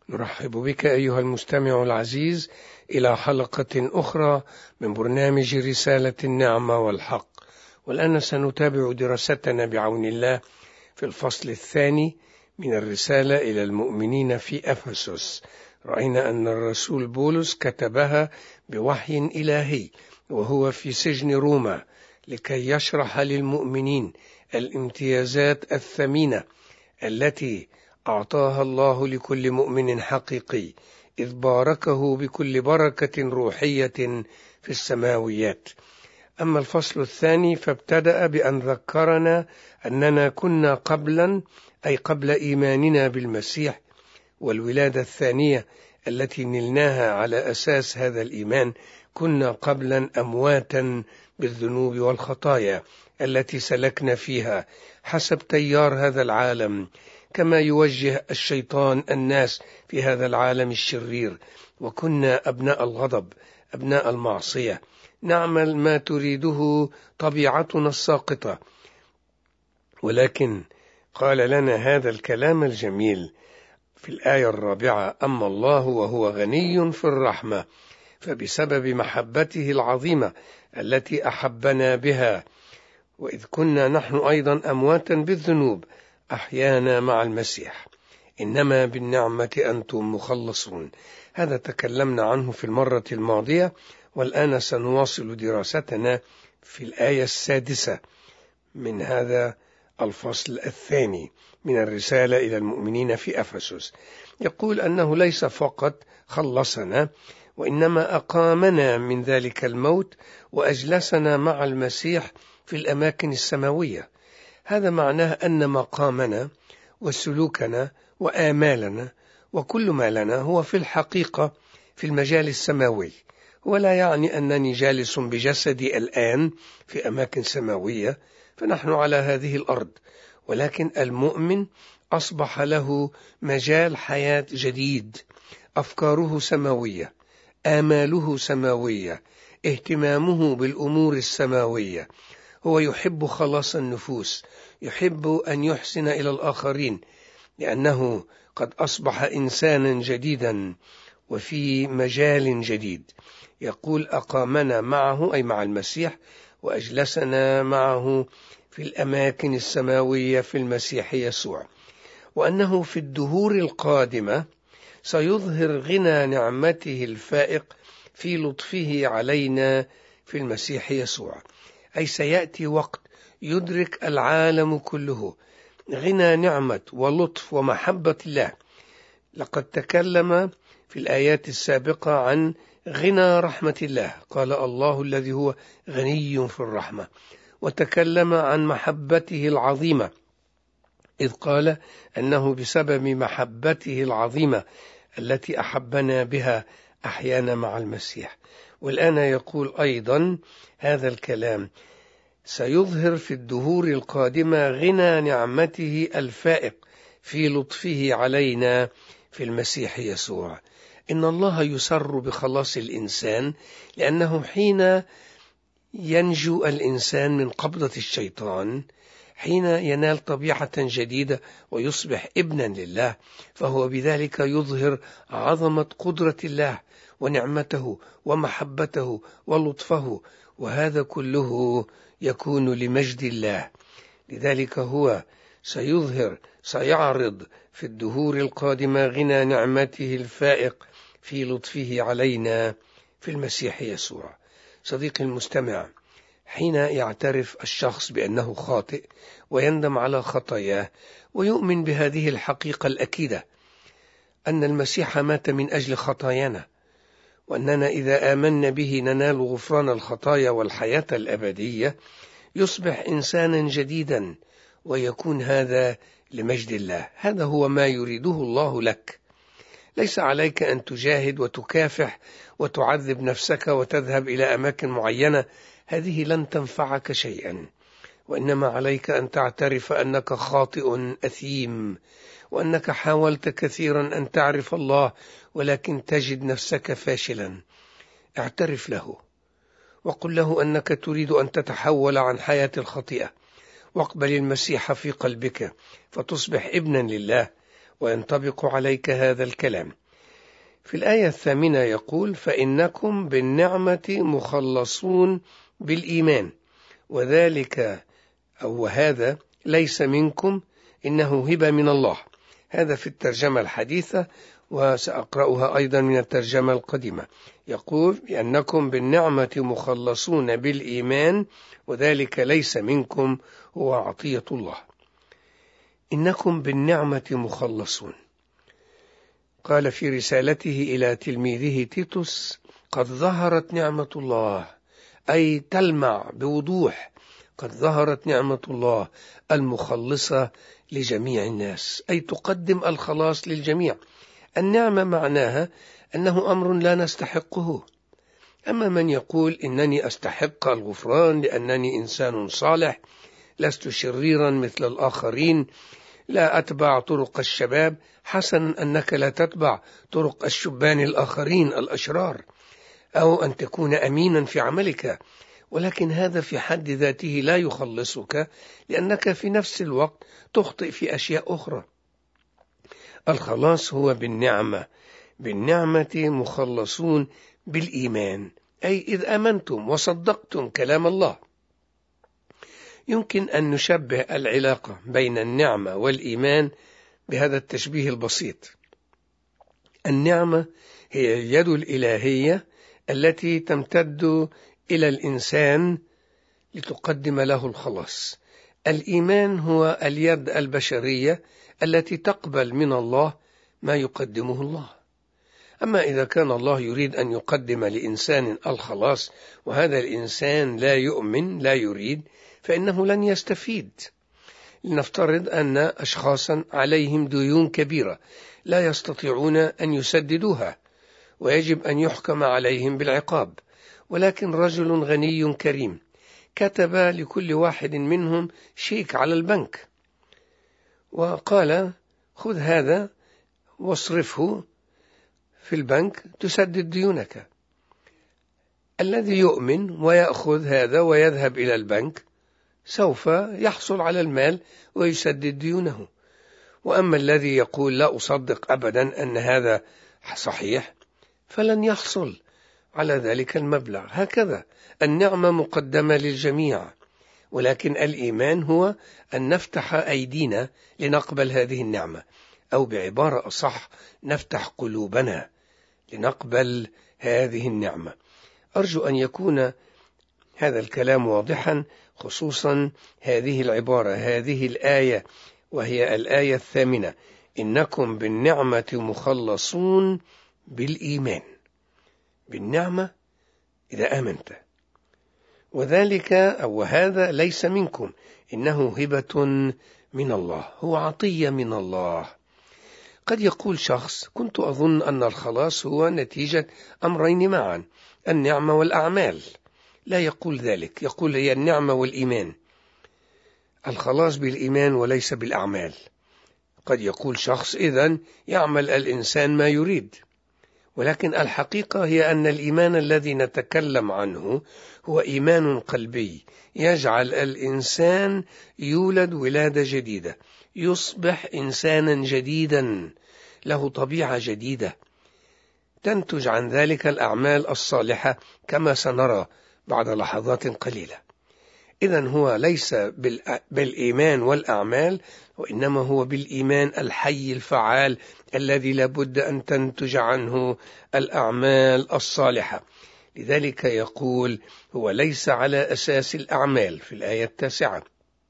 نرحب بك أيها المستمع العزيز إلى حلقة أخرى من برنامج رسالة النعمة والحق، والآن سنتابع دراستنا بعون الله في الفصل الثاني من الرسالة إلى المؤمنين في أفسس. رأينا أن الرسول بولس كتبها بوحي إلهي وهو في سجن روما لكي يشرح للمؤمنين الامتيازات الثمينة التي أعطاها الله لكل مؤمن حقيقي، إذ باركه بكل بركة روحية في السماويات. أما الفصل الثاني فابتدأ بأن ذكرنا أننا كنا قبلا، أي قبل إيماننا بالمسيح والولادة الثانية التي نلناها على أساس هذا الإيمان، كنا قبلا أمواتا بالذنوب والخطايا التي سلكنا فيها حسب تيار هذا العالم، كما يوجه الشيطان الناس في هذا العالم الشرير. وكنا أبناء الغضب، أبناء المعصية، نعمل ما تريده طبيعتنا الساقطة. ولكن قال لنا هذا الكلام الجميل في الآية 4: أما الله وهو غني في الرحمة فبسبب محبته العظيمة التي أحبنا بها، وإذ كنا نحن أيضا أمواتا بالذنوب أحيانا مع المسيح، إنما بالنعمة أنتم مخلصون. هذا تكلمنا عنه في المرة الماضية، والآن سنواصل دراستنا في الآية 6 من هذا الفصل الثاني من الرسالة إلى المؤمنين في أفسس. يقول أنه ليس فقط خلصنا، وإنما أقامنا من ذلك الموت وأجلسنا مع المسيح في الأماكن السماوية. هذا معناه أن مقامنا وسلوكنا وآمالنا وكل ما لنا هو في الحقيقة في المجال السماوي، ولا يعني أنني جالس بجسدي الآن في أماكن سماوية فنحن على هذه الأرض، ولكن المؤمن أصبح له مجال حياة جديد، أفكاره سماوية، آماله سماوية، اهتمامه بالأمور السماوية. هو يحب خلاص النفوس، يحب أن يحسن إلى الآخرين، لأنه قد أصبح إنسانا جديدا وفي مجال جديد. يقول أقامنا معه، أي مع المسيح، وأجلسنا معه في الأماكن السماوية في المسيح يسوع، وأنه في الدهور القادمة سيظهر غنى نعمته الفائق في لطفه علينا في المسيح يسوع، أي سيأتي وقت يدرك العالم كله غنى نعمة ولطف ومحبة الله. لقد تكلم في الآيات السابقة عن غنى رحمة الله، قال الله الذي هو غني في الرحمة، وتكلم عن محبته العظيمة، إذ قال أنه بسبب محبته العظيمة التي أحبنا بها أحيانا مع المسيح. والآن يقول أيضا هذا الكلام: سيظهر في الدهور القادمة غنى نعمته الفائق في لطفه علينا في المسيح يسوع. إن الله يسر بخلاص الإنسان، لأنه حين ينجو الإنسان من قبضة الشيطان، حين ينال طبيعة جديدة ويصبح ابنا لله، فهو بذلك يظهر عظمة قدرة الله ونعمته ومحبته ولطفه، وهذا كله يكون لمجد الله. لذلك هو سيعرض في الدهور القادمة غنى نعمته الفائق في لطفه علينا في المسيح يسوع. صديقي المستمع، حين يعترف الشخص بأنه خاطئ ويندم على خطاياه ويؤمن بهذه الحقيقة الأكيدة أن المسيح مات من أجل خطايانا، وأننا إذا آمنا به ننال غفران الخطايا والحياة الأبدية، يصبح إنسانا جديدا، ويكون هذا لمجد الله. هذا هو ما يريده الله لك. ليس عليك أن تجاهد وتكافح وتعذب نفسك وتذهب إلى أماكن معينة، هذه لن تنفعك شيئا، وإنما عليك أن تعترف أنك خاطئ أثيم، وأنك حاولت كثيرا أن تعرف الله ولكن تجد نفسك فاشلا. اعترف له وقل له أنك تريد أن تتحول عن حياة الخطيئة، واقبل المسيح في قلبك فتصبح ابنا لله، وينطبق عليك هذا الكلام: في الآية 8 يقول: فإنكم بالنعمة مخلصون بالإيمان وذلك أو هذا ليس منكم إنه هبة من الله. هذا في الترجمة الحديثة، وسأقرأها أيضا من الترجمة القديمة. يقول: بأنكم بالنعمة مخلصون بالإيمان وذلك ليس منكم، هو عطية الله. إنكم بالنعمة مخلصون. قال في رسالته إلى تلميذه تيتوس: قد ظهرت نعمة الله، أي تلمع بوضوح. قد ظهرت نعمة الله المخلصة لجميع الناس، أي تقدم الخلاص للجميع. النعمة معناها أنه أمر لا نستحقه. أما من يقول إنني أستحق الغفران لأنني إنسان صالح، لست شريرا مثل الآخرين، لا أتبع طرق الشباب، حسنا أنك لا تتبع طرق الشبان الآخرين الأشرار، أو أن تكون أمينا في عملك، ولكن هذا في حد ذاته لا يخلصك، لأنك في نفس الوقت تخطئ في أشياء أخرى. الخلاص هو بالنعمة. بالنعمة مخلصون بالإيمان، أي إذ آمنتم وصدقتم كلام الله. يمكن أن نشبه العلاقة بين النعمة والإيمان بهذا التشبيه البسيط. النعمة هي اليد الإلهية التي تمتد إلى الإنسان لتقدم له الخلاص. الإيمان هو اليد البشرية التي تقبل من الله ما يقدمه الله. أما إذا كان الله يريد أن يقدم لإنسان الخلاص وهذا الإنسان لا يؤمن، لا يريد، فإنه لن يستفيد. لنفترض أن أشخاصا عليهم ديون كبيرة لا يستطيعون أن يسددوها، ويجب أن يحكم عليهم بالعقاب، ولكن رجل غني كريم كتب لكل واحد منهم شيك على البنك وقال: خذ هذا واصرفه في البنك تسدد ديونك. الذي يؤمن ويأخذ هذا ويذهب إلى البنك سوف يحصل على المال ويسدد ديونه. وأما الذي يقول: لا أصدق أبدا أن هذا صحيح، فلن يحصل على ذلك المبلغ. هكذا النعمة مقدمة للجميع، ولكن الإيمان هو أن نفتح أيدينا لنقبل هذه النعمة، أو بعبارة أصح نفتح قلوبنا لنقبل هذه النعمة. أرجو أن يكون هذا الكلام واضحا، خصوصا هذه العبارة، هذه الآية، وهي الآية 8: إنكم بالنعمة مخلصون بالإيمان. بالنعمة إذا آمنت، وذلك أو هذا ليس منكم إنه هبة من الله، هو عطية من الله. قد يقول شخص: كنت أظن أن الخلاص هو نتيجة أمرين معا، النعمة والأعمال. لا يقول ذلك، يقول هي النعمة والإيمان. الخلاص بالإيمان وليس بالأعمال. قد يقول شخص: إذن يعمل الإنسان ما يريد، ولكن الحقيقة هي أن الإيمان الذي نتكلم عنه هو إيمان قلبي يجعل الإنسان يولد ولادة جديدة، يصبح إنسانا جديدا له طبيعة جديدة، تنتج عن ذلك الأعمال الصالحة كما سنرى بعد لحظات قليلة. إذن هو ليس بالإيمان والأعمال، وإنما هو بالإيمان الحي الفعال الذي لابد أن تنتج عنه الأعمال الصالحة. لذلك يقول: هو ليس على أساس الأعمال في الآية 9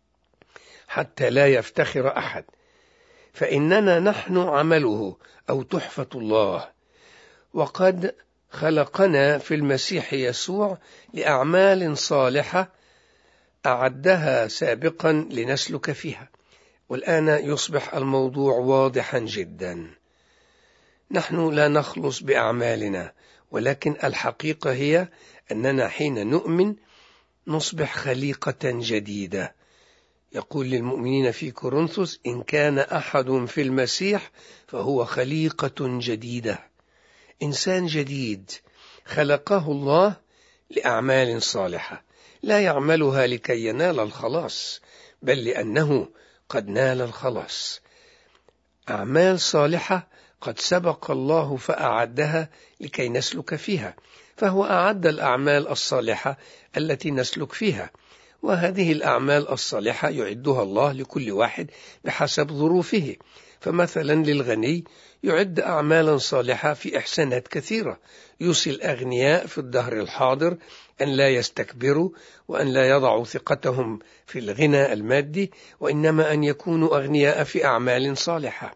حتى لا يفتخر أحد، فإننا نحن عمله أو تحفة الله، وقد خلقنا في المسيح يسوع لأعمال صالحة أعدها سابقا لنسلك فيها. والآن يصبح الموضوع واضحا جدا. نحن لا نخلص بأعمالنا، ولكن الحقيقة هي أننا حين نؤمن نصبح خليقة جديدة. يقول للمؤمنين في كورنثوس: إن كان أحد في المسيح فهو خليقة جديدة، إنسان جديد خلقه الله لأعمال صالحة، لا يعملها لكي ينال الخلاص، بل لأنه قد نال الخلاص. أعمال صالحة قد سبق الله فأعدها لكي نسلك فيها، فهو أعد الأعمال الصالحة التي نسلك فيها، وهذه الأعمال الصالحة يعدها الله لكل واحد بحسب ظروفه. فمثلا للغني يعد أعمالا صالحة في إحسانات كثيرة، يوصي الأغنياء في الدهر الحاضر أن لا يستكبروا وأن لا يضعوا ثقتهم في الغنى المادي، وإنما أن يكونوا أغنياء في أعمال صالحة،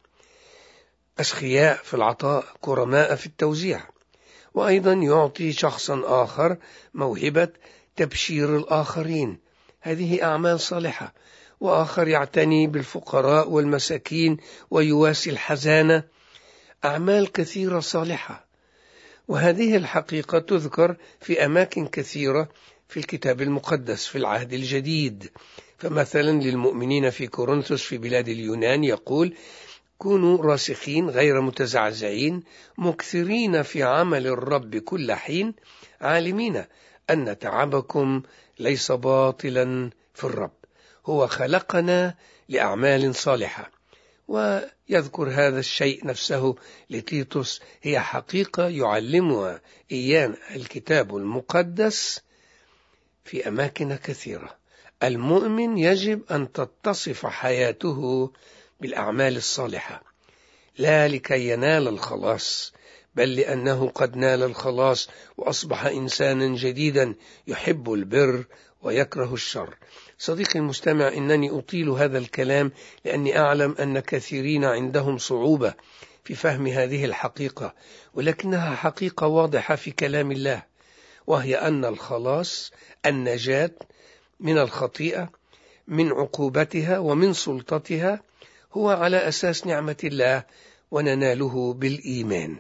أسخياء في العطاء، كرماء في التوزيع. وأيضا يعطي شخصا آخر موهبة تبشير الآخرين، هذه أعمال صالحة. وآخر يعتني بالفقراء والمساكين ويواسي الحزانة، أعمال كثيرة صالحة. وهذه الحقيقة تذكر في أماكن كثيرة في الكتاب المقدس في العهد الجديد. فمثلا للمؤمنين في كورنثوس في بلاد اليونان يقول: كونوا راسخين غير متزعزعين، مكثرين في عمل الرب كل حين، عالمين أن تعبكم ليس باطلا في الرب، هو خلقنا لأعمال صالحة. ويذكر هذا الشيء نفسه لتيتوس، هي حقيقة يعلمها إيانا الكتاب المقدس في أماكن كثيرة. المؤمن يجب أن تتصف حياته بالأعمال الصالحة، لا لكي ينال الخلاص، بل لأنه قد نال الخلاص وأصبح إنسانا جديدا يحب البر ويكره الشر. صديقي المستمع، إنني أطيل هذا الكلام لأني أعلم أن كثيرين عندهم صعوبة في فهم هذه الحقيقة، ولكنها حقيقة واضحة في كلام الله، وهي أن الخلاص، النجاة من الخطيئة، من عقوبتها ومن سلطتها، هو على أساس نعمة الله، ونناله بالإيمان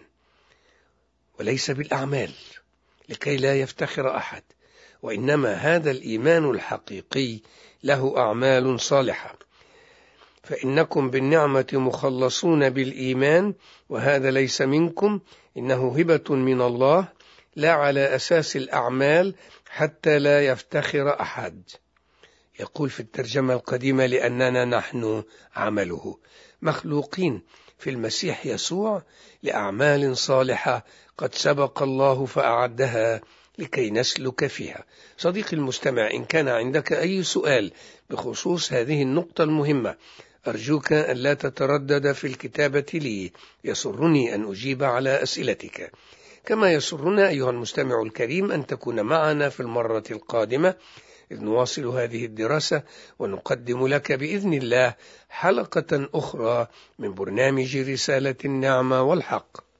وليس بالأعمال، لكي لا يفتخر أحد. وإنما هذا الإيمان الحقيقي له أعمال صالحة. فإنكم بالنعمة مخلصون بالإيمان، وهذا ليس منكم، إنه هبة من الله، لا على أساس الأعمال، حتى لا يفتخر أحد. يقول في الترجمة القديمة: لأننا نحن عمله، مخلوقين في المسيح يسوع لأعمال صالحة قد سبق الله فأعدها لكي نسلك فيها. صديقي المستمع، إن كان عندك أي سؤال بخصوص هذه النقطة المهمة، أرجوك أن لا تتردد في الكتابة لي، يسرني أن أجيب على أسئلتك. كما يسرنا أيها المستمع الكريم أن تكون معنا في المرة القادمة، إذ نواصل هذه الدراسة ونقدم لك بإذن الله حلقة أخرى من برنامج رسالة النعمة والحق.